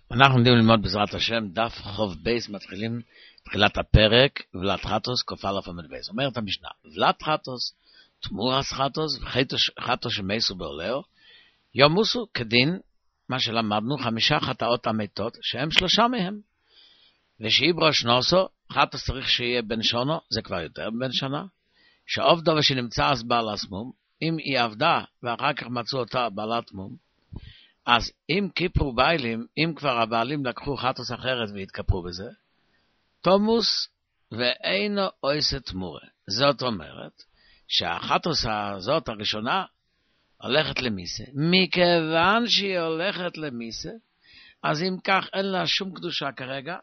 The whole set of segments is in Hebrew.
אנחנו עומדים ללמוד בעזרת השם, דף חוב בייס, מתחילים תחילת הפרק, ולת חטוס, כ"א עמוד בייס. אומרת המשנה, ולת חטוס, תמורס חטוס, וחטוס שמייסו בעולהו, יומוסו כדין, מה שלמדנו, 5 חטאות המתות, שהם 3 מהם. ושיברו שנוסו, חטוס צריך שיהיה בן שונו, זה כבר יותר בן שנה, שעובדו ושנמצא אז בעל הסמום, אם היא עבדה, ואחר כך מצאו אותה בעלת מום, אז אם כיפרו ביילים, אם כבר הבעלים לקחו חטוס אחרת והתכפרו בזה, תומוס ואינו עושה תמורה. זאת אומרת, שהחטוס הזאת הראשונה הולכת למיסה. מכיוון שהיא הולכת למיסה, אז אם כך אין לה שום קדושה כרגע,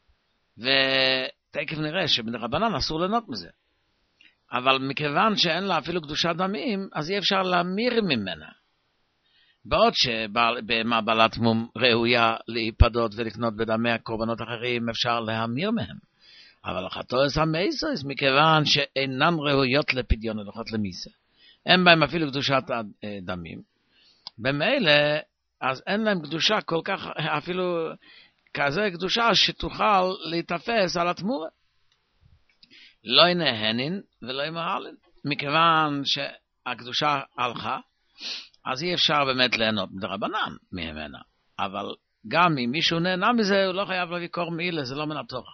ותכף נראה שבדרבנן אסור ליהנות מזה. אבל מכיוון שאין לה אפילו קדושת דמים, אז אי אפשר להמיר ממנה. בעוד שבעלת מום ראויה להיפדות ולקנות בדמי הקורבנות אחרים, אפשר להמיר מהם. אבל החטוס המייסוס, מכיוון שאינן ראויות לפדיון הולכות למיסה, אין בהם אפילו קדושת דמים, במילא אז אין להם קדושה כל כך, אפילו כזה קדושה שתוכל להתאפס על התמורה. לא ינהנין ולא ימהלין, מכיוון שהקדושה הלכה, אז אי אפשר באמת ליהנות מדרבנן ממנה. אבל גם אם מישהו נהנה מזה, הוא לא חייב להביא קור מעילה, זה לא מן התורה.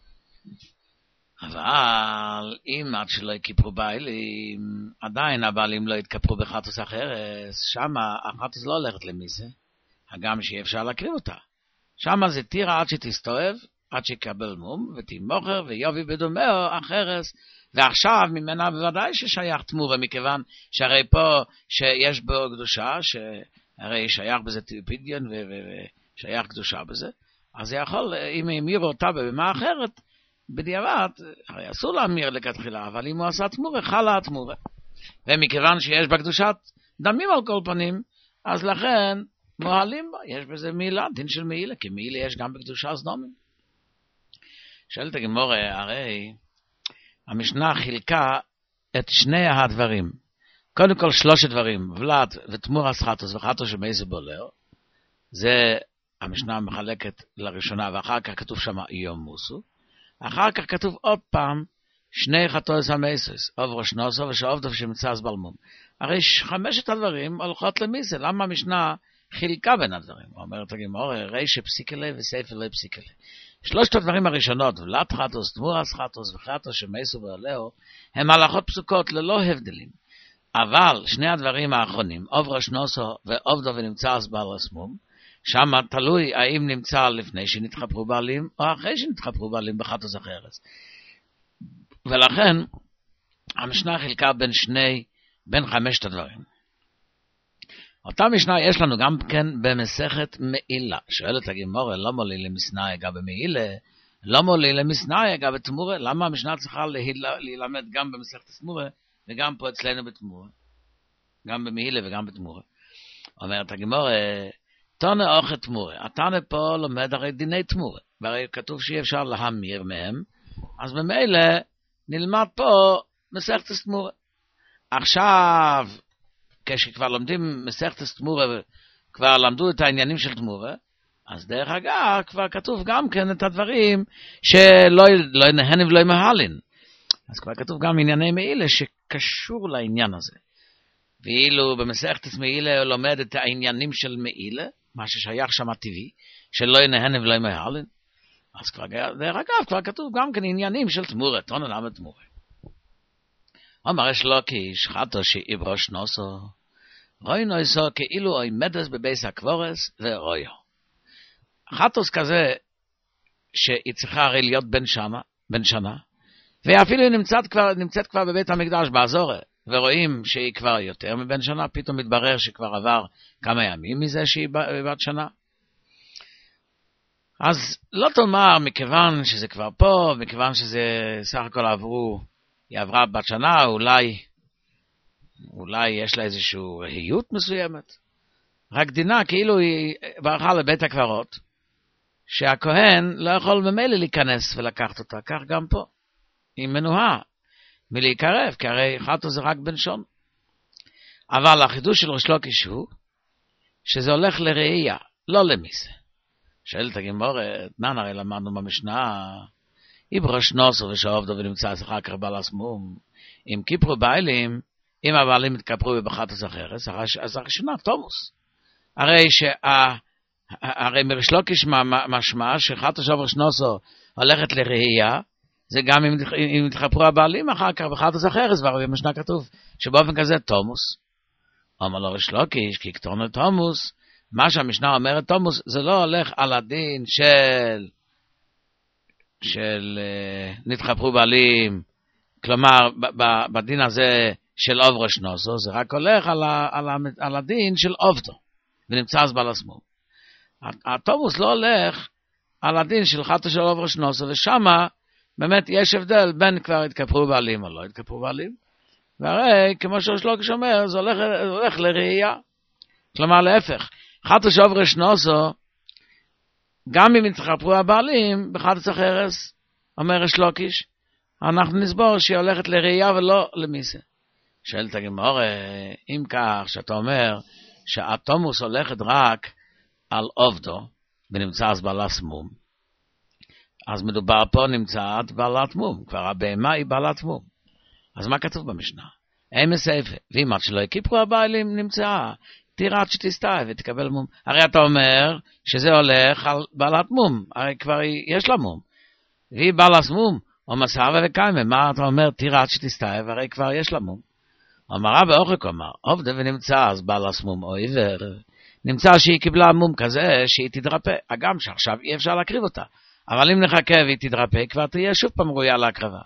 אבל אם עד שלא יכפרו בעלים, עדיין הבעלים לא יתכפרו בחטוס אחרת, שמה החטוס לא הולכת למיסה, הגם שאי אפשר להקריב אותה. שמה זה תירה עד שתסתובב, עד שיקבל מום, ותימוכר ויובי בדומהו אחרס, ועכשיו ממנה בוודאי ששייך תמורה, מכיוון שהרי פה שיש בו קדושה, שהרי שייך בזה פדיון ושייך קדושה בזה, אז יכול, אם ימירו אותה במה אחרת, בדיעבד, הרי אסור להמיר לכתחילה, אבל אם הוא עשה תמורה, חלה התמורה. ומכיוון שיש בה קדושת דמים על כל פנים, אז לכן מועלים בה, יש בזה מעילה, דין של מעילה, כי מעילה יש גם בקדושה סדומים. שואלת הגמרא, הרי המשנה חילקה את שני הדברים. קודם כל 3 דברים, ולד ותמורס חטוס וחטוס שמייסו בעולהו, זה המשנה מחלקת לראשונה, ואחר כך כתוב שם יומוסו, אחר כך כתוב עוד פעם 2 חטוס המייסוס, עוברו שנוסו ושעובדו שמצא אז בלמום. הרי 5 הדברים הולכות למיסה, למה המשנה חילקה בין הדברים? אומרת הגמרא, רישא פסיקלה וסייפלה פסיקלה. 3 הדברים הראשונות, ולת חטוס, תמורס חטוס וחטוס שמייסו בעולהו, הם הלכות פסוקות ללא הבדלים. אבל 2 הדברים האחרונים, עוברו שנוסו ועובדו ונמצא אז בעל הסמום, שם תלוי האם נמצא לפני שנתחפרו בעלים, או אחרי שנתחפרו בעלים בחטוס אחרת. ולכן, המשנה חילקה בין 5 הדברים. אותה משנה יש לנו גם כן במסכת מעילה. שואלת הגמרא, למה לי למסנאי גם במעילה? למה לי למסנאי גם בתמורה? למה המשנה צריכה להילמד גם במסכת תמורה, וגם פה אצלנו בתמורה? גם במעילה וגם בתמורה. אומרת הגמרא, תונה אוכל תמורה. התנא פה לומד הרי דיני תמורה, והרי כתוב שאי אפשר להמיר מהם, אז במילא נלמד פה מסכת תמורה. עכשיו, כשכבר לומדים מסכת תמורה, כבר למדו את העניינים של תמורה, אז דרך אגב כבר כתוב גם כן את הדברים שלא ינהן ולא ימהלין. אז כבר כתוב גם ענייני מעילה שקשור לעניין הזה. ואילו במסכת מעילה לומד את העניינים של מעילה, מה ששייך שם הטבעי, שלא ינהן ולא ימהלין. אז כבר דרך אגב כבר כתוב גם כן עניינים של תמורה, תונה למה תמורה. אומר יש לו קיש, חטו שאיברו שנוסו, רוי נויסו כאילו אוי מדס בבייס הקבורס ורויו. חטוס כזה שהיא צריכה הרי להיות בן שנה, ואפילו היא נמצאת כבר בבית המקדש באזורה, ורואים שהיא כבר יותר מבן שנה, פתאום מתברר שכבר עבר כמה ימים מזה שהיא בת שנה. אז לא תאמר מכיוון שזה כבר פה, מכיוון שזה סך הכל היא עברה בת שנה, אולי יש לה איזושהי רהיות מסוימת. רק דינה כאילו היא ברחה לבית הקברות, שהכהן לא יכול ממילא להיכנס ולקחת אותה, כך גם פה. היא מנועה מלהיקרב, כי הרי חטו זה רק בן שון. אבל החידוש של ריש לקיש הוא, שזה הולך לראייה, לא למיסה. שואלת הגמרא, תנן הרי למדנו במשנה, איברוש נוסו ושעובדו ונמצא אחר כך בעל הסמום, אם כיפרו בעלים, אם הבעלים התכפרו בבחטוס אחרת, אז הראשונה תומוס. הרי מריש לוקיש משמע שחטוס אוברוש נוסו הולכת לראייה, זה גם אם התכפרו הבעלים אחר כך בחטוס אחרת, והרי במשנה כתוב שבאופן כזה תומוס. אומר לו ריש לוקיש, כי כתורנו תומוס, מה שהמשנה אומרת תומוס, זה לא הולך על הדין של נתחפרו בעלים, כלומר בדין הזה של אוברוש נוסו, זה רק הולך על הדין של עובדו, ונמצא אז בעל הסמום. התומוס לא הולך על הדין של חטא של אוברוש נוסו, ושמה באמת יש הבדל בין כבר התכפרו בעלים או לא התכפרו בעלים, והרי כמו שריש לוקיש אומר, זה הולך לראייה. כלומר להפך, חטא של אוברוש נוסו, גם אם התכפרו הבעלים בחטא אחרס, אומר ריש לוקיש, אנחנו נסבור שהיא הולכת לראייה ולא למיסה. שואלת הגמרא, אם כך שאתה אומר שהתומוס הולכת רק על עובדו ונמצא אז בעלת מום, אז מדובר פה נמצאת בעלת מום, כבר הבהמה היא בעלת מום. אז מה כתוב במשנה? אין מסייפה, ואם עד שלא הכיפרו הבעלים נמצאה, תראה עד שתסתאי ותקבל מום. הרי אתה אומר שזה הולך על בעלת מום, הרי כבר יש לה מום. והיא בעלת מום, או מסעבה וקיימה, מה אתה אומר תראה עד שתסתאי, והרי כבר יש לה מום. אמרה באוחק אומר, עובדה ונמצא אז בעלת מום או עיוור, נמצא שהיא קיבלה מום כזה שהיא תדרפה, הגם שעכשיו אי אפשר להקריב אותה. אבל אם נחכה והיא תדרפה, כבר תהיה שוב פעם ראויה להקרבה.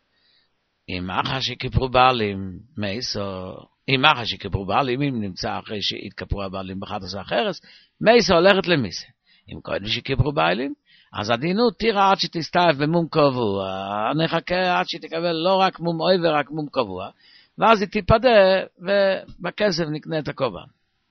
אם אחרי שכיפרו בעלים, מייסו, אם אחרי שכיפרו בעלים, אם נמצא אחרי שהתכפרו הבעלים בחטוס אחרס, מייסו הולכת למיסה. אם קודם שכיפרו בעלים, אז הדינות תראה עד שתסתאף במום קבוע, נחכה עד שתקבל לא רק מום אוי ורק מום קבוע, ואז היא תיפדה ובכסף נקנה את הקורבן.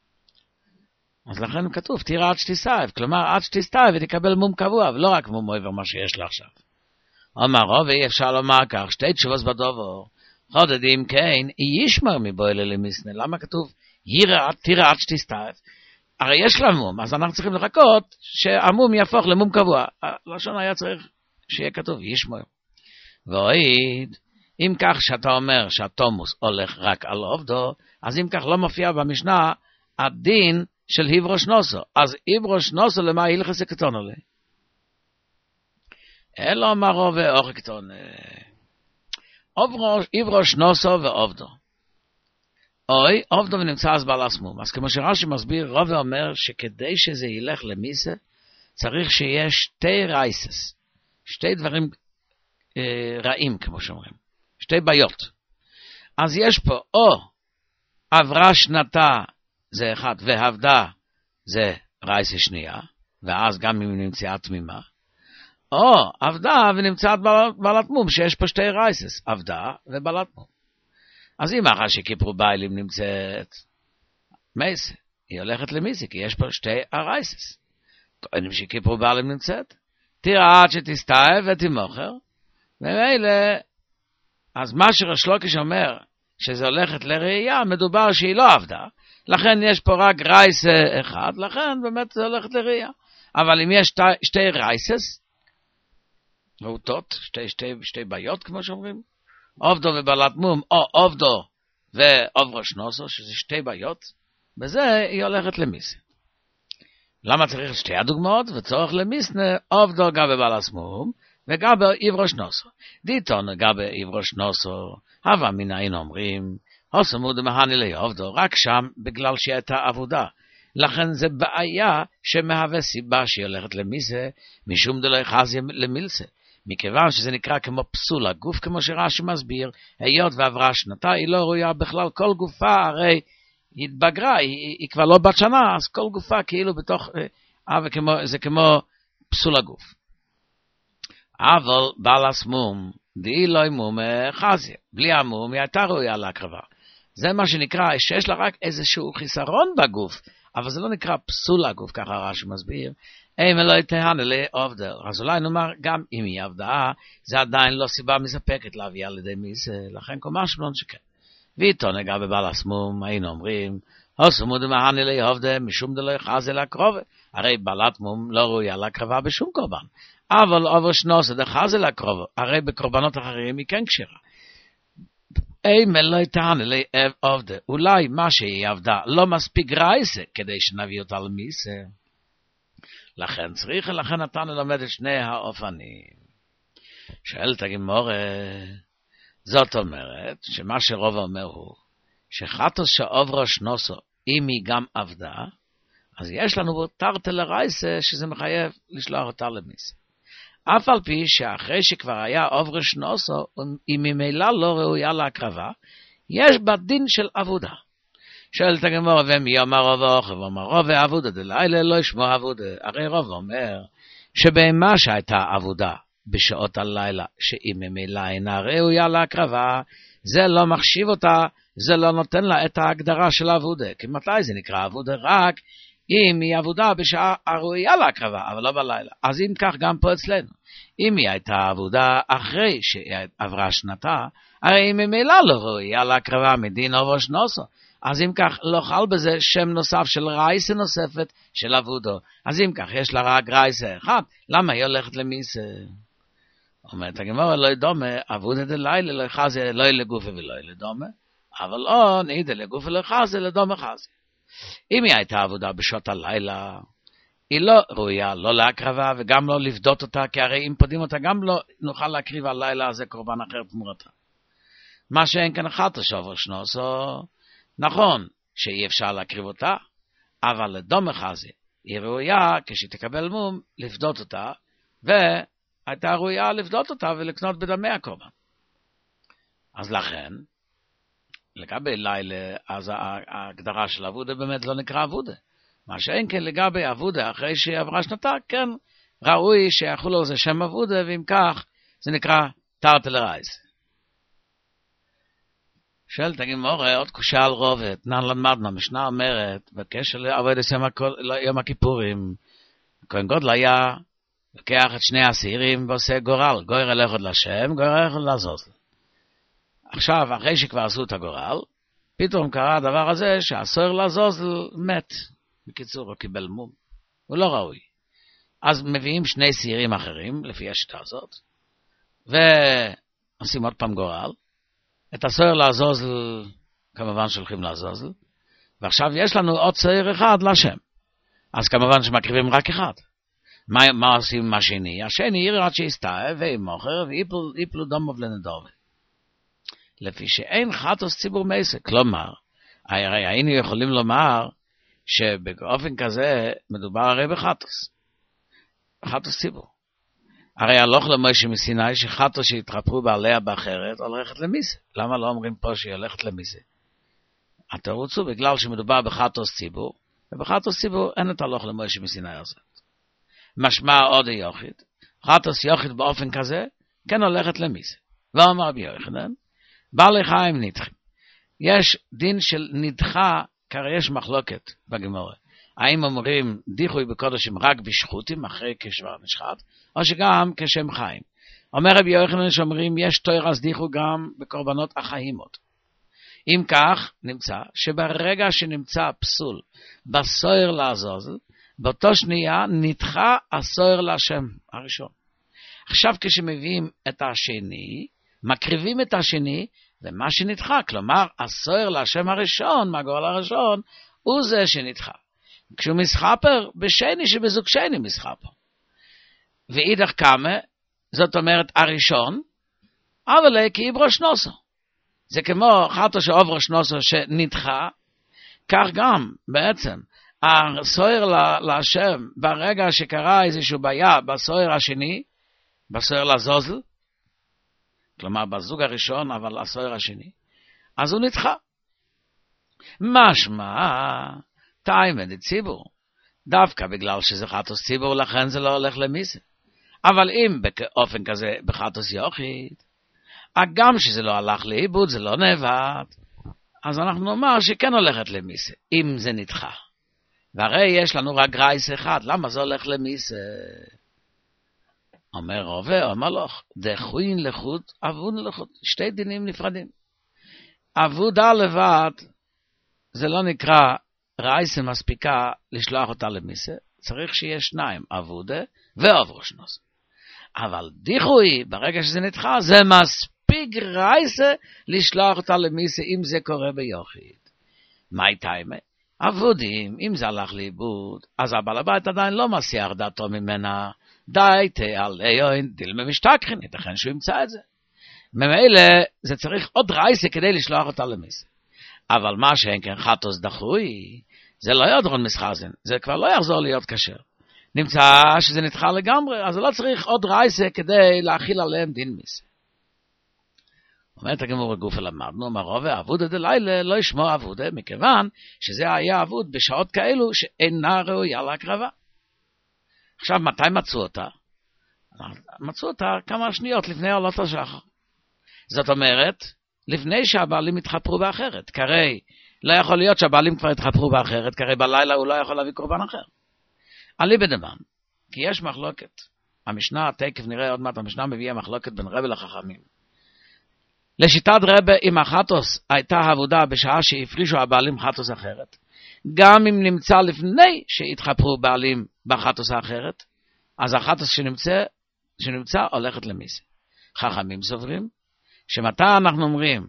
אז לכן כתוב, תראה עד שתסתאף, כלומר עד שתסתאף ותקבל מום קבוע, ולא רק מום אוי ומה שיש לה עכשיו. אומר רוב, אי אפשר לומר כך, שתי תשובות בדובר, חודדים כן, ישמר מבוילה למיסנה, למה כתוב, תראה עד שתסתאף, הרי יש לה מום, אז אנחנו צריכים לחכות שהמום יהפוך למום קבוע, הלשון היה צריך שיהיה כתוב, ישמר. ואויד, אם כך שאתה אומר שהתומוס הולך רק על עובדו, אז אם כך לא מופיע במשנה, הדין של היברוש נוסו, אז היברוש נוסו למה הלכס הקטון עולה? אלא אמרו ואורך קטון. היברוש נוסו ועובדו. אוי, עובדו ונמצא אז בעל הסמום. אז כמו שרש"י מסביר, רבי אומר שכדי שזה ילך למיסה, צריך שיש שתי רייסס, שתי דברים רעים, כמו שאומרים, שתי בעיות. אז יש פה, או עברה שנתה, זה אחד, ועבדה, זה רייסס שנייה, ואז גם אם נמצאה תמימה, או עבדה ונמצאת בעלת מום, שיש פה שתי רייסס, עבדה ובעלת מום. אז אם אחרי שכיפרו בעלים נמצאת מייסה, היא הולכת למיסה, כי יש פה שתי הרייסס. אם שכיפרו בעלים נמצאת, תראה עד שתסתאב ותמוכר, ומילא, אז מה שריש לוקיש אומר, שזה הולכת לראייה, מדובר שהיא לא עבדה, לכן יש פה רק רייס אחד, לכן באמת זה הולכת לראייה. אבל אם יש שתי רייסס, ראותות, שתי בעיות כמו שאומרים, עובדו ובעלת מום, או עובדו ועוברוש נוסו, שזה שתי בעיות, בזה היא הולכת למיסה. למה צריך שתי הדוגמאות? וצורך למיסנה, עובדו גבי בעלת מום, וגבי עברוש נוסו. דיתון גבי עברוש נוסו, הווה מנין אומרים, הוסמו דמהני לעובדו, רק שם בגלל שהיא הייתה עבודה. לכן זה בעיה שמהווה סיבה שהיא הולכת למיסה, משום דלא יחזי למילסה. מכיוון שזה נקרא כמו פסול הגוף, כמו שרש"י מסביר, היות ועברה שנתה, היא לא ראויה בכלל, כל גופה הרי היא התבגרה, היא כבר לא בת שנה, אז כל גופה כאילו בתוך, זה כמו פסול הגוף. אבל בעלת מום, די לא מום חזיה, בלי המום היא הייתה ראויה להקרבה. זה מה שנקרא, שיש לה רק איזשהו חיסרון בגוף, אבל זה לא נקרא פסול הגוף, ככה רש"י מסביר, אם אלוהי תהנה לעובדה. אז אולי נאמר, גם אם היא עבדה, זה עדיין לא סיבה מספקת להביאה לידי מיסה, לכן כל משמעון שכן. ואיתו נגע בבעל הסמום, היינו אומרים, הוסמו דמהני לעובדה, משום דלא יחזי להקרובה. הרי בעלת מום לא ראויה להקרבה בשום קורבן. אבל עובר שנוסה דחזה לקרוב, הרי בקורבנות אחרים היא כן כשרה. לא יתענה לעבדה, אולי מה שהיא עבדה לא מספיק רייסה כדי שנביא אותה למיסה. לכן נתן ללמד את שני האופנים. שואלת הגמרא, זאת אומרת שמה שרוב אומר הוא שחטוס שעוברו שנוסו אם היא גם עבדה, אז יש לנו תרתי לרייסה שזה מחייב לשלוח אותה למיסה. אף על פי שאחרי שכבר היה עוברו שנוסו, אם ממילא לא ראויה להקרבה, יש בה דין של עבודה. שואלת הגמרא, ומי אמר רוב ואומר רוב עבודה דלילה לא ישמע עבודה. הרי רוב אומר שבהמה שהייתה עבודה בשעות הלילה, שאם ממילא אינה ראויה להקרבה, זה לא מחשיב אותה, זה לא נותן לה את ההגדרה של עבודה. כי מתי זה נקרא עבודה? רק אם היא עבודה בשעה הראויה להקרבה, אבל לא בלילה. אז אם כך גם פה אצלנו, אם היא הייתה עבודה אחרי שעברה שנתה, הרי היא ממילא לא ראויה להקרבה מדין עובר שנוסו. אז אם כך לא חל בזה שם נוסף של רייסה נוספת של עבודו. אז אם כך יש לה רק רייסה אחד, למה היא הולכת למיסה? אומרת הגמרא, לא דומה, עבודה דלילה לא חזה, לא לגופה ולא לדומה, אבל לא נעידה לגופה לא חזה, לדומה חזה. אם היא הייתה עבודה בשעות הלילה, היא לא ראויה, לא להקרבה וגם לא לבדות אותה, כי הרי אם פודים אותה גם לא נוכל להקריב הלילה הזה קורבן אחר תמורתה. מה שאין כאן אחת שעובר שנוסו, נכון שאי אפשר להקריב אותה, אבל לדומה חזה, היא ראויה כשתקבל מום לבדות אותה, והייתה ראויה לבדות אותה ולקנות בדמי הקורבן. אז לכן, לגבי לילה, אז ההגדרה של עבודה באמת לא נקרא עבודה. מה שאין כן לגבי עבודה, אחרי שהיא עברה שנתה, כן ראוי שיחול על זה שם עבודה, ואם כך, זה נקרא תרתי לרייסה. שואלת הגמרא, עוד קושה על רובת, נן למדנו, המשנה אומרת, בקשר לעבודת יום הכיפורים, כהן גודל היה לוקח את שני השעירים ועושה גורל, גויר הלכות לשם, גויר הלכות לעזוזל. עכשיו, אחרי שכבר עשו את הגורל, פתאום קרה הדבר הזה שהסוהר לעזוזל מת. בקיצור, הוא קיבל מום. הוא לא ראוי. אז מביאים שני שעירים אחרים, לפי השיטה הזאת, ועושים עוד פעם גורל. את הסוהר לעזוזל, כמובן שולחים לעזוזל, ועכשיו יש לנו עוד סוהר אחד לשם. אז כמובן שמקריבים רק אחד. מה עושים עם השני? השני יראה עד שיסתאב, וימוכר, ויפלו דומוב לנדובה. לפי שאין חטוס ציבור מסק. כלומר, הרי היינו יכולים לומר, שבאופן כזה מדובר הרי בחטוס. חטוס ציבור. הרי הלוך למשה מסיני שחטוס שהתחפרו בעליה באחרת הולכת למיסה. למה לא אומרים פה שהיא הולכת למיסה? התירוץ הוא בגלל שמדובר בחטוס ציבור, ובחטוס ציבור אין את הלוך למשה מסיני הזאת. משמע עוד יוחיד. חטוס יוחיד באופן כזה, כן הולכת למיסה. ואומר רבי יוחנן, בעלי חיים נדחים. יש דין של נדחה, כרי יש מחלוקת בגמרא. האם אומרים דיחוי בקודשים רק בשחוטים אחרי כשבר נשחט, או שגם כשם חיים. אומר רבי יוחנן שאומרים יש תוירס דיחוי גם בקורבנות החיימות. אם כך נמצא שברגע שנמצא פסול בסוהר לעזוזל, באותו שנייה נדחה הסוהר להשם הראשון. עכשיו כשמביאים את השני, מקריבים את השני, ומה שנדחה, כלומר הסוהר להשם הראשון, מהגורל הראשון, הוא זה שנדחה. כשהוא מסחפר, בשני שבזוג שני מסחפר. ואידך כמה, זאת אומרת הראשון, אבל כאיברו שנוסו. זה כמו חטו שעוברו שנוסו שנדחה, כך גם בעצם הסוהר להשם, ברגע שקרה איזשהו בעיה בסוהר השני, בסוהר לעזוזל, כלומר בזוג הראשון אבל הסוהר השני, אז הוא נדחה. משמע תאימה דציבור, דווקא בגלל שזה חטוס ציבור, לכן זה לא הולך למיסה. אבל אם באופן כזה בחטוס יוחיד, גם שזה לא הלך לאיבוד, זה לא נאבד, אז אנחנו נאמר שכן הולכת למיסה, אם זה נדחה. והרי יש לנו רק רייס אחד, למה זה הולך למיסה? אומר רובה, אומר לך, דחוין לחוד, עבוד לחוד, שתי דינים נפרדים. עבודה לבד, זה לא נקרא רייסה מספיקה לשלוח אותה למיסה, צריך שיהיה שניים, עבודה ואברושנוס. אבל דיחוי, ברגע שזה נדחה, זה מספיק רייסה לשלוח אותה למיסה, אם זה קורה ביוחיד. מה טיימה? עבודים, אם זה הלך לאיבוד, אז הבעל הבית עדיין לא מסיח דעתו ממנה, די תעליון דילמה משתכחין, ייתכן שהוא ימצא את זה. ממילא זה צריך עוד רייסה כדי לשלוח אותה למיסה. אבל מה שאין כן חטוס דחוי, זה לא ידרון מסחזן, זה כבר לא יחזור להיות כשר. נמצא שזה נדחה לגמרי, אז לא צריך עוד רייסה כדי להכיל עליהם דין מיסה. אומרת הגמור הגוף למדנו, אמרו ועבודה דלילה לא ישמור עבודה, מכיוון שזה היה עבוד בשעות כאלו שאינה ראויה להקרבה. עכשיו, מתי מצאו אותה? מצאו אותה כמה שניות לפני עלות השחר. זאת אומרת, לפני שהבעלים התחפרו באחרת. כרי לא יכול להיות שהבעלים כבר התחפרו באחרת, כרי בלילה הוא לא יכול להביא קורבן אחר. עלי בדמן, כי יש מחלוקת. המשנה, תקף נראה עוד מעט, המשנה מביאה מחלוקת בין רבי לחכמים. לשיטת רבי, אם החטוס הייתה עבודה בשעה שהפרישו הבעלים חטוס אחרת, גם אם נמצא לפני שהתחפרו בעלים בחטוס האחרת, אז החטוס שנמצא הולכת למיסה. חכמים סוברים, שמתי אנחנו אומרים,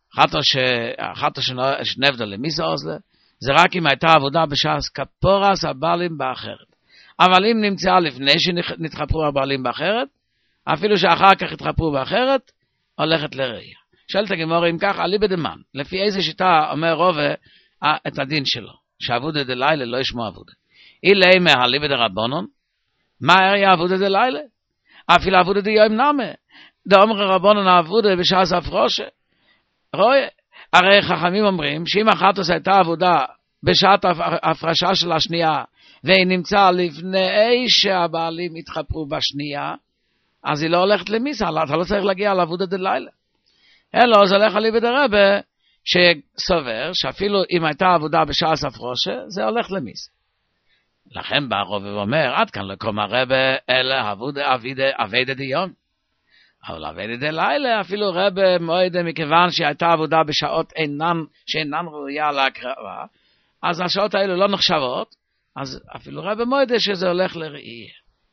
חטוס שנבדו למיסה אוזלה, זה רק אם הייתה עבודה בשעה כפורס הבעלים באחרת. אבל אם נמצא לפני שנתחפרו הבעלים באחרת, אפילו שאחר כך התחפרו באחרת, הולכת לראיה. שואלת הגמרא, אם כך, עלי בדמן, לפי איזה שיטה אומר רובה את הדין שלו, שעבודה דלילה לא ישמעו עבודה. אילי מהלי בדרבנון, מה היה עבודה דלילה? אפילו עבודה דיום נמה. דאמר רבנון עבודה בשעה ספרושה. רואה, הרי חכמים אומרים, שאם החטוס הייתה עבודה בשעת הפרשה של השנייה, והיא נמצא לפני שהבעלים התחפרו בשנייה, אז היא לא הולכת למיסה, אתה לא צריך להגיע לעבודה דלילה. אלא זה הולך עלי בדרבה, שסובר שאפילו אם הייתה עבודה בשעה ספרושה, זה הולך למיסה. לכן בא רוב ואומר, עד כאן לקום הרבה, אלא עבודה אבידה דיון. אבל אבידה דלילה, אפילו רבה מועדה, מכיוון שהייתה עבודה בשעות שאינן ראויה להקרבה, אז השעות האלו לא נחשבות, אז אפילו רבה מועדה שזה הולך לראייה.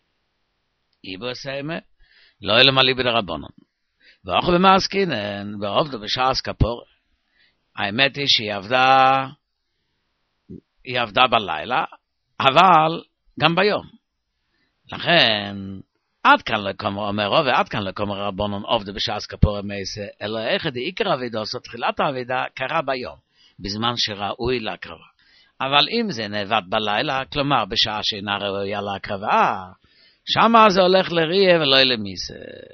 איבו סיימה, לא אלא מלי בדרבנון. ואנחנו במעסקינן, בעובדו בשעה סקפור, האמת היא שהיא עבדה בלילה, אבל גם ביום. לכן, עד כאן לקום אומר רוב, ועד כאן לקום רבנון עובדו בשעה סקפור המייסה, אלא איך עיקר עבידה, עושה תחילת העבידה, קרה ביום, בזמן שראוי להקרבה. אבל אם זה נעבד בלילה, כלומר בשעה שאינה ראויה להקרבה, שמה זה הולך לריה ולא למיסה.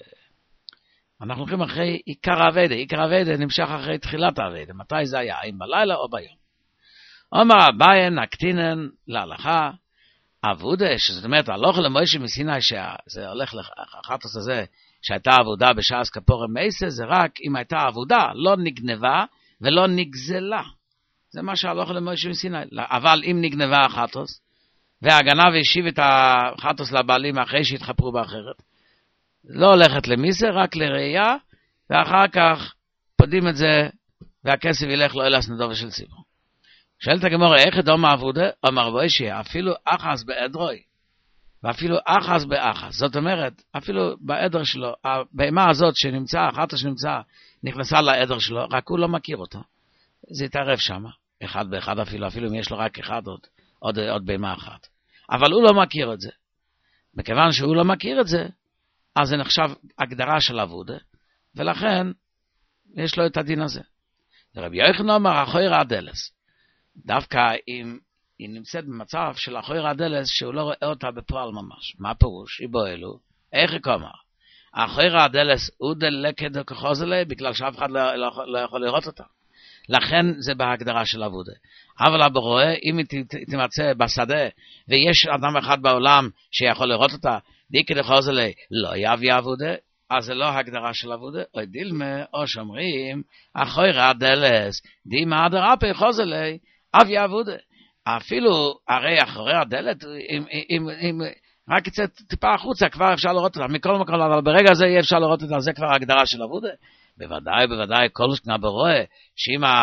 אנחנו הולכים אחרי עיקר העבדה, עיקר העבדה נמשך אחרי תחילת העבדה, מתי זה היה, אם בלילה או ביום. אומר אביי נקטינן להלכה, עבודה, שזאת אומרת, הלוך למוישה מסיני, שזה הולך לחטוס הזה, שהייתה עבודה בשעה סקפור המייסה, זה רק אם הייתה עבודה, לא נגנבה ולא נגזלה. זה מה שהלוך למוישה מסיני. אבל אם נגנבה החטוס, והגנב השיב את החטוס לבעלים אחרי שהתחפרו באחרת, לא הולכת למיסה, רק לראייה, ואחר כך פודים את זה, והכסף ילך לא אלס נדובה של ציבור. שאלת הגמרא, איך אדום העבודה? אמר בוישי, אפילו אחס בעדרוי, ואפילו אחס באחס. זאת אומרת, אפילו בעדר שלו, הבהמה הזאת שנמצא, החטא שנמצא, נכנסה לעדר שלו, רק הוא לא מכיר אותה. זה יתערב שם, אחד באחד אפילו אם יש לו רק אחד עוד בהמה אחת. אבל הוא לא מכיר את זה. מכיוון שהוא לא מכיר את זה, אז זה נחשב הגדרה של עבודה, ולכן יש לו את הדין הזה. רבי יוחנן אמר, אחויר הדלס. דווקא אם היא נמצאת במצב של אחויר הדלס, שהוא לא רואה אותה בפועל ממש. מה פירוש? איבו אלו. איך יקומר? אחויר הדלס הוא דלקת כחוזלה, בגלל שאף אחד לא יכול לראות אותה. לכן זה בהגדרה של עבודה. אבל אבו רואה, אם היא תמצא בשדה, ויש אדם אחד בעולם שיכול לראות אותה, דיקי דחוזלה לא יביא עבודה, אז זה לא הגדרה של עבודה, או דילמה, או שומרים, אחויר הדלס, דימה דרפי חוזלה, אבי עבודה. אפילו, הרי אחורי הדלת, אם רק יצא טיפה החוצה, כבר אפשר לראות אותה, מכל מקום, אבל ברגע הזה יהיה אפשר לראות אותה, זה כבר הגדרה של עבודה. בוודאי, כל שכנה ברואה,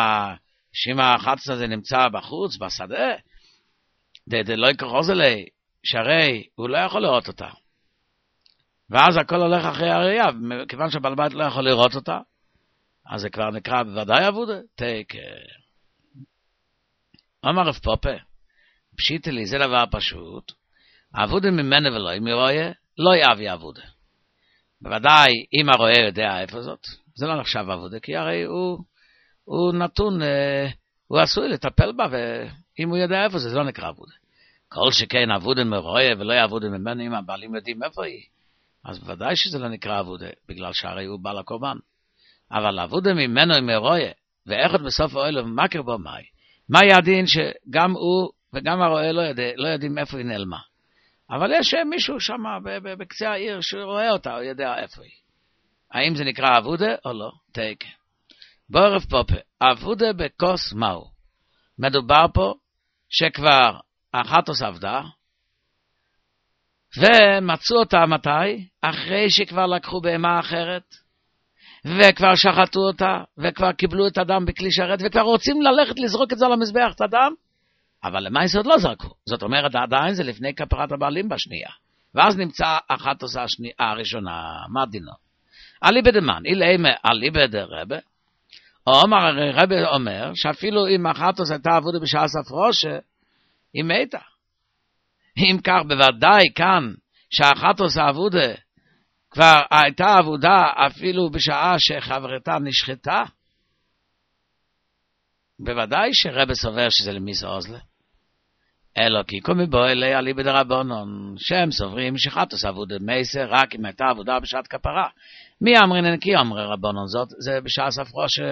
שאם החץ הזה נמצא בחוץ, בשדה, לא יקחוז אלי, שהרי הוא לא יכול לראות אותה. ואז הכל הולך אחרי הראייה, כיוון שבעל בית לא יכול לראות אותה, אז זה כבר נקרא בוודאי עבודה. אמר רב פופה, פשיט לי, זה דבר פשוט, עבודה ממנו ולא, אם ירואה, לא יאבי עבודה. בוודאי, אם הרואה יודע איפה זאת, זה לא נחשב עבודה, כי הרי הוא נתון, הוא עשוי לטפל בה, ואם הוא יודע איפה זה לא נקרא עבודה. כל שכן עבודה מרואה ולא יעבודה ממנו, אם הבעלים יודעים איפה היא, אז בוודאי שזה לא נקרא עבודה, בגלל שהרי הוא בעל הקורבן. אבל עבודה ממנו אם רואה, ואיכות בסוף האוהל ומכר בו מאי, מה ידין שגם הוא וגם הרואה לא יודעים איפה היא נעלמה. אבל יש מישהו שם בקצה העיר שרואה אותה, הוא יודע איפה היא. האם זה נקרא עבודה או לא? תקה. בערב פופה, עבודה בכוס מהו? מדובר פה שכבר החטוס עבדה, ומצאו אותה מתי? אחרי שכבר לקחו בהמה אחרת, וכבר שחטו אותה, וכבר קיבלו את הדם בכלי שרת, וכבר רוצים ללכת לזרוק את זה על המזבח, את הדם, אבל למעשה עוד לא זרקו. זאת אומרת, עדיין זה לפני כפרת הבעלים בשנייה. ואז נמצא החטוס הראשונה, מה דינו? אליבא דמן, אילמה אליבא דרבה, רבי אומר, שאפילו אם החטוס הייתה עבודה בשעה ספרושה, היא מתה. אם כך בוודאי כאן, שהחטוס העבודה, כבר הייתה עבודה אפילו בשעה שחברתה נשחטה, בוודאי שרבי סובר שזה למיס אוזלה. אלו כי קומי בו אלי אליבא דרבנן, שהם סוברים שחטוס עבודה מייסה רק אם הייתה עבודה בשעת כפרה. מי אמרינן כי אמרי רבנן זאת? זה בשעה ספרוש.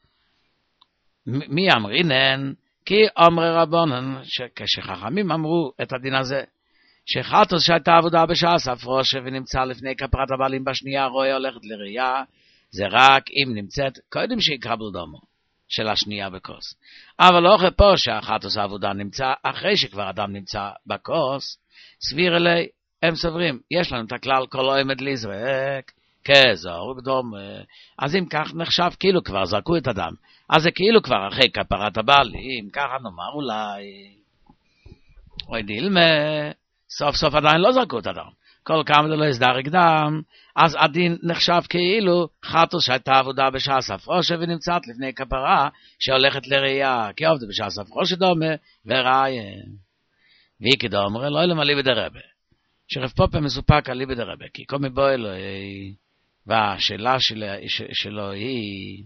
מי אמרינן כי אמרי רבנן, כשחכמים אמרו את הדין הזה, שחטוס שהייתה עבודה בשעה ספרוש ונמצא לפני כפרת הבעלים בשנייה, רואה הולכת לראייה, זה רק אם נמצאת קודם שיקבל דומו של השנייה בכוס. אבל לא פה שהחטוס העבודה נמצא אחרי שכבר אדם נמצא בכוס, סביר אלי, הם סוברים, יש לנו את הכלל כל עומד לזרק, כזור בדום, אז אם כך נחשב כאילו כבר זרקו את הדם, אז זה כאילו כבר אחרי כפרת הבעלים, ככה נאמר אולי, אוי דילמה, סוף סוף עדיין לא זרקו את הדם, כל כמה זה לא יסדרק דם, אז הדין נחשב כאילו חטוס שהייתה עבודה בשעה ספרושה ונמצאת לפני כפרה שהולכת לראייה, כי עובדה בשעה ספרושה דומה וראיה. והיא כדומרה לא אלם אליבא דרבה, שרב פופה מסופק אליבא דרבה, כי קומי בו אלוהי, והשאלה שלו היא,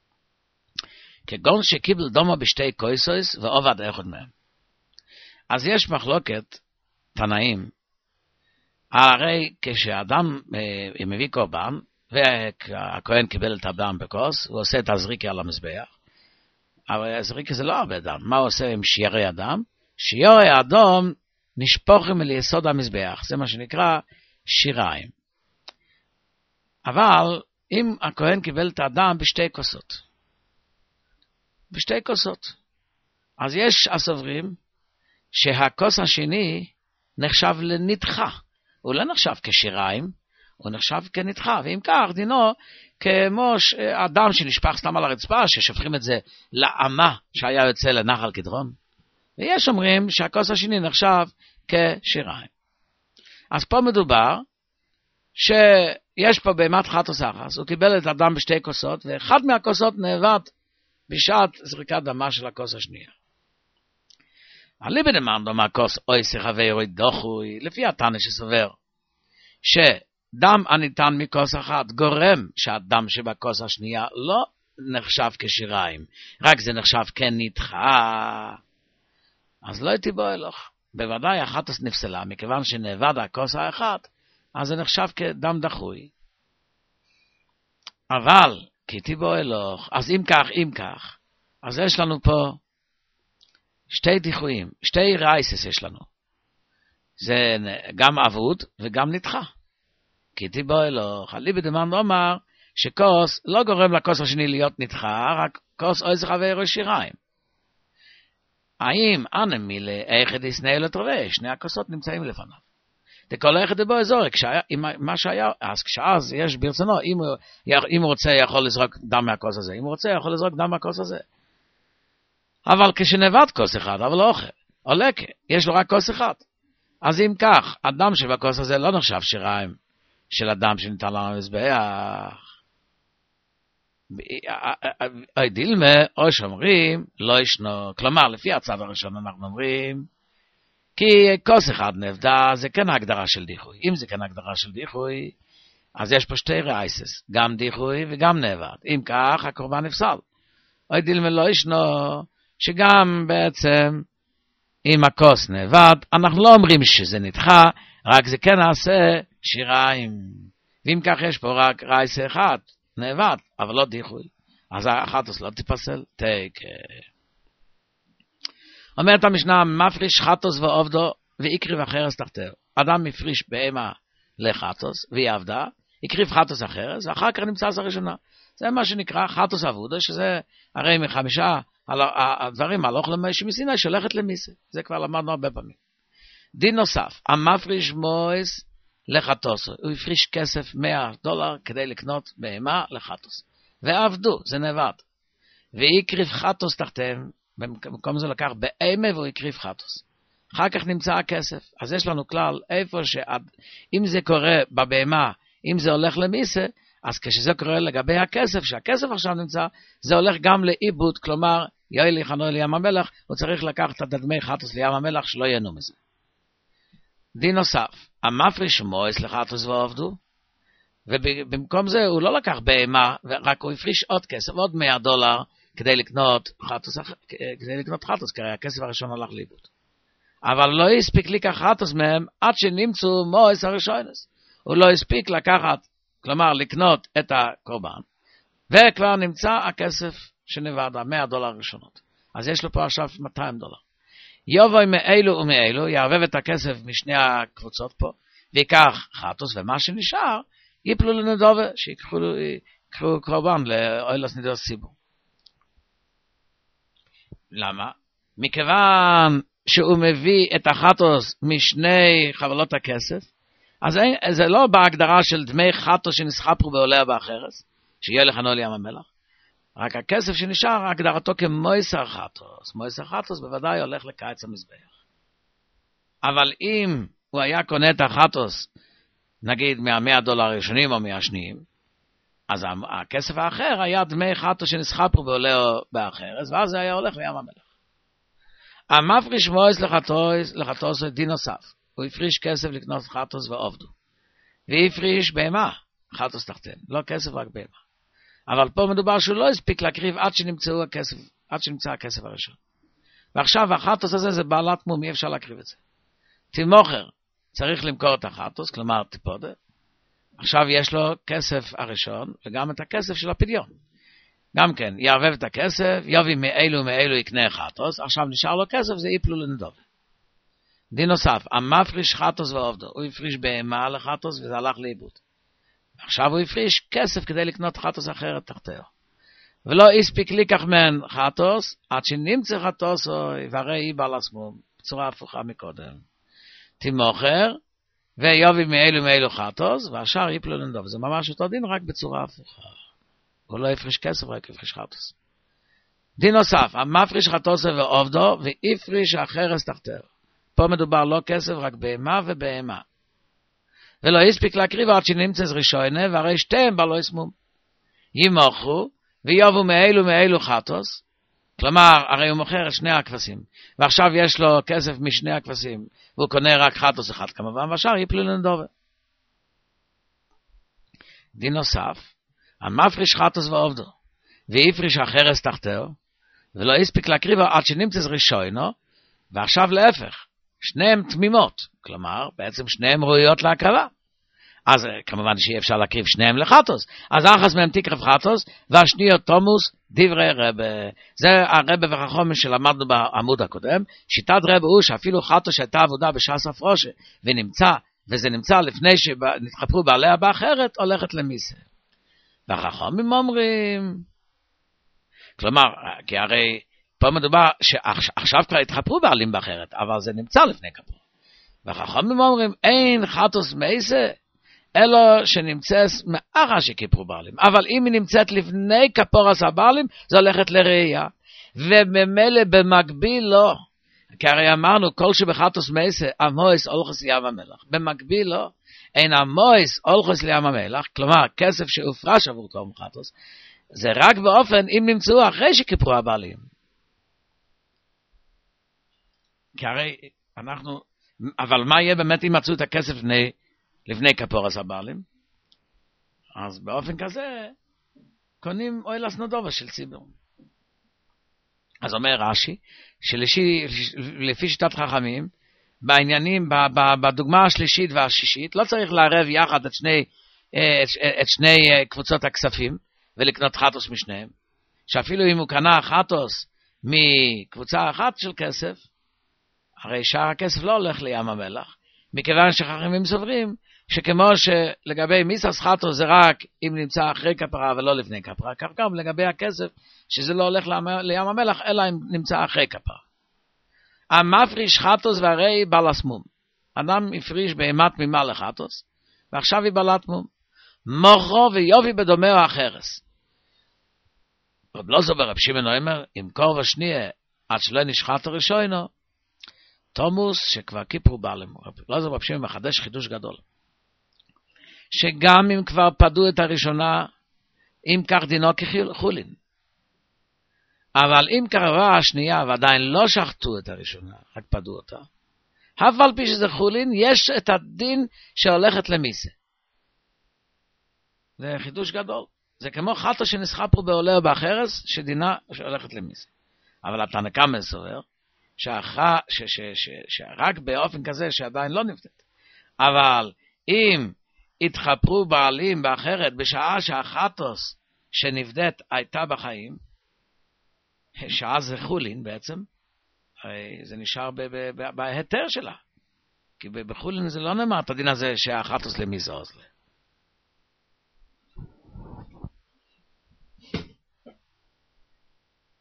כגון שקיבל דומה בשתי קויסויס ועובד אחד מהם. אז יש מחלוקת תנאים, הרי כשאדם מביא קורבן, והכהן קיבל את הדם בכוס, הוא עושה את הזריקה על המזבח, אבל הזריקה זה לא הרבה דם. מה הוא עושה עם שירי הדם? שירי האדום נשפוכים ליסוד המזבח, זה מה שנקרא שיריים. אבל אם הכהן קיבל את הדם בשתי כוסות, אז יש הסוברים שהכוס השני נחשב לנדחה, הוא לא נחשב כשיריים, הוא נחשב כנדחה, ואם כך דינו כמו אדם שנשפך סתם על הרצפה, ששפכים את זה לאמה שהיה יוצא לנחל קדרון, ויש אומרים שהכוס השני נחשב כשיריים. אז פה מדובר שיש פה בהמת חטוס אחס, הוא קיבל את הדם בשתי כוסות, ואחד מהכוסות נאבד בשעת זריקת דמה של הכוס השנייה. אליבא דמן דומה כוס אוי שחברי דוחוי, לפי התנא שסובר שדם הניתן מכוס אחת גורם שהדם שבכוס השנייה לא נחשב כשיריים, רק זה נחשב כנדחה, אז לא הייתי בו אלוך. בוודאי החטוס נפסלה, מכיוון שנאבד הכוס האחת, אז זה נחשב כדם דחוי. אבל כי הייתי בו אלוך, אז אם כך, אז יש לנו פה שתי דיחויים, שתי רייסס יש לנו. זה גם אבוד וגם נדחה. כי תיבוא אלוך, אליבא דמן אומר שכוס לא גורם לכוס השני להיות נדחה, רק כוס אוי זכבי שיריים. האם אנא מילה איכד יסנאי לטרובה, שני הכוסות נמצאים לפניו. תכל איכד בו אזור, מה שהיה, אז כשאז יש ברצונו, אם הוא רוצה יכול לזרוק דם מהכוס הזה, אם הוא רוצה יכול לזרוק דם מהכוס הזה. אבל כשנבד כוס אחד, אבל לא אוכל, עולה יש לו רק כוס אחד. אז אם כך, הדם שבכוס הזה לא נחשב שיריים של הדם שניתן לנו למזבח. דילמה, או שאומרים, לא ישנו. כלומר, לפי הצד הראשון אנחנו אומרים, כי כוס אחד נבדה, זה כן ההגדרה של דיחוי. אם זה כן ההגדרה של דיחוי, אז יש פה שתי רייסס, גם דיחוי וגם נבד. אם כך, הקורבן נפסל. או דילמה לא ישנו, שגם בעצם, אם הכוס נבד, אנחנו לא אומרים שזה נדחה, רק זה כן נעשה שיריים. ואם כך יש פה רק רייס אחד, נאבד, אבל לא דיחוי. אז החטוס לא תיפסל, אומרת המשנה, מפריש חטוס ועובדו, ויקריב החרס תחתיו. אדם מפריש בהמה לחטוס, והיא עבדה, יקריב חטוס החרס, ואחר כך נמצא זה ראשונה. זה מה שנקרא חטוס עבודה, שזה הרי מחמישה הדברים, הלוך למשה מסיני, שהולכת למיסה. זה כבר למדנו הרבה פעמים. דין נוסף, המפריש מויס לחטוס, הוא הפריש כסף $100 כדי לקנות בהמה לחטוס. ועבדו, זה נבד. ויקריב חטוס תחתיהם, במקום זה לקח בהמה והוא יקריב חטוס. אחר כך נמצא הכסף. אז יש לנו כלל, איפה אם זה קורה בבהמה, אם זה הולך למיסה, אז כשזה קורה לגבי הכסף, שהכסף עכשיו נמצא, זה הולך גם לאיבוד, כלומר, יואלי חנו לים המלח, הוא צריך לקחת את דמי חטוס לים המלח, שלא ייהנו מזה. דין נוסף, המפריש מויס לחטוס ועובדו, ובמקום זה הוא לא לקח בהמה, רק הוא הפריש עוד כסף, עוד $100, כדי לקנות חטוס, כי הכסף הראשון הלך לאיבוד. אבל לא הספיק לקח חטוס מהם, עד שנמצאו מויס הראשונס. הוא לא הספיק לקחת, כלומר לקנות את הקורבן, וכבר נמצא הכסף שנבד, $100 ראשונות. אז יש לו פה עכשיו $200. יובוי מאלו ומאלו, יערבב את הכסף משני הקבוצות פה, ויקח חטוס, ומה שנשאר, יפלו לנדובה, שיקחו קורבן לאוילס נדוס ציבור. למה? מכיוון שהוא מביא את החטוס משני חבלות הכסף, אז זה לא בהגדרה של דמי חטוס שנסחפו בעולה באחרס, שיהיה לכנו לים המלח, רק הכסף שנשאר, הגדרתו כמויסר חטוס. מויסר חטוס בוודאי הולך לקיץ המזבח. אבל אם הוא היה קונה את החטוס, נגיד $100 ראשונים או מהשניים, אז הכסף האחר היה דמי חטוס שנסחפו בעולה באחרס, ואז זה היה הולך לים המלח. המפריש מויס לחטוס דין נוסף. הוא הפריש כסף לקנות חטוס ועובדו. והפריש בהמה, חטוס תחתיהם. לא כסף, רק בהמה. אבל פה מדובר שהוא לא הספיק להקריב עד שנמצא הכסף הראשון. ועכשיו החטוס הזה זה בעלת מום, אי אפשר להקריב את זה. תמוכר, צריך למכור את החטוס, כלומר טיפודה. עכשיו יש לו כסף הראשון, וגם את הכסף של הפדיון. גם כן, יערבב את הכסף, יובי מאלו יקנה חטוס, עכשיו נשאר לו כסף, זה יפלו לנדוב. דין נוסף, המפריש חטוס ועובדו, הוא הפריש בהמה לחטוס וזה הלך לאיבוד. עכשיו הוא הפריש כסף כדי לקנות חטוס אחרת תחתיו. ולא הספיק לקח מן חטוס, עד שנמצא חטוס, והרי היא בעל עצמו, בצורה הפוכה מקודם. תמוכר, ויובי מאלו חטוס, והשאר יפלו לנדוב. זה ממש אותו דין, רק בצורה הפוכה. הוא לא הפריש כסף, רק הפריש חטוס. דין נוסף, המפריש חטוס ועובדו, והפריש החרס תחתיו. פה מדובר לא כסף, רק בהמה ובהמה. ולא הספיק להקריב עד שנמצא ראשונה, והרי שתיהם בלא יסמום. ימוכרו, ויובו מאלו חטוס, כלומר, הרי הוא מוכר את שני הכבשים, ועכשיו יש לו כסף משני הכבשים, והוא קונה רק חטוס אחד כמובן, והשאר יפלו לנדובה. דין נוסף, המפריש חטוס ועובדו, והפריש החרס תחתיו, ולא הספיק להקריב עד שנמצא ראשונה, ועכשיו להפך. שניהם תמימות, כלומר, בעצם שניהם ראויות להקרבה. אז כמובן שאי אפשר להקריב שניהם לחטוס. אז אחת מהם תקרב חטוס, והשניות תומוס דברי רבה. זה הרבה וחכמים שלמדנו בעמוד הקודם. שיטת רבה הוא שאפילו חטוס שהייתה עבודה בשעס הפרושה, וזה נמצא לפני שנתחפרו בעלי הבא אחרת, הולכת למיסה. והחכמים אומרים, כלומר, כי הרי פה מדובר שעכשיו כבר התחפרו בעלים באחרת, אבל זה נמצא לפני כפור. והחכמים אומרים, אין חטוס מייסה, אלא שנמצאת מאחר שכיפרו בעלים. אבל אם היא נמצאת לפני כפור הבעלים, זה הולכת לראייה. וממילא במקביל לא. כי הרי אמרנו, כל שבחטוס מייסה, המויס הולכס לים המלח. במקביל לא, אין המויס הולכס לים המלח, כלומר, כסף שהופרש עבור תום חטוס, זה רק באופן אם נמצאו אחרי שכיפרו הבעלים. כי הרי אנחנו, אבל מה יהיה באמת אם מצאו את הכסף לפני כפורס הבעלים? אז באופן כזה, קונים אוילס נודובה של ציבור. אז אומר רש"י, שלפי שיטת חכמים, בעניינים, בדוגמה השלישית והשישית, לא צריך לערב יחד את שני קבוצות הכספים, ולקנות חטוס משניהם. שאפילו אם הוא קנה חטוס מקבוצה אחת של כסף, הרי שאר הכסף לא הולך לים המלח, מכיוון שחכמים סוברים, שכמו שלגבי מיסס חטוס זה רק אם נמצא אחרי כפרה ולא לפני כפרה, כך גם לגבי הכסף, שזה לא הולך לים המלח, אלא אם נמצא אחרי כפרה. המפריש חטוס והרי בעלת מום. אדם הפריש בהמת מימה לחטוס, ועכשיו היא בעלת מום. מוחו ויובי בדומה או אחרס. רב לוזו ברב שמעון אומר, אם קור ושניה, עד שלא נשחט הראשונו, תומוס שכבר כיפרו בעלם. רב לוזו ברב שמעון מחדש חידוש גדול. שגם אם כבר פדו את הראשונה, אם כך דינו כחולין. אבל אם קרבה השנייה ועדיין לא שחטו את הראשונה, רק פדו אותה, אף על פי שזה חולין, יש את הדין שהולכת למיסה. זה חידוש גדול. זה כמו חטא שנסחה פה בעולה או באחרס, שדינה שהולכת למיסה. אבל התנא קמא סובר, שרק באופן כזה שעדיין לא נפדית. אבל אם התחפרו בעלים באחרת, בשעה שהחטוס שנפדית הייתה בחיים, שעה זה חולין בעצם, זה נשאר בהיתר שלה. כי בחולין זה לא נאמר את הדין הזה שהחטוס למיזה עוזלה.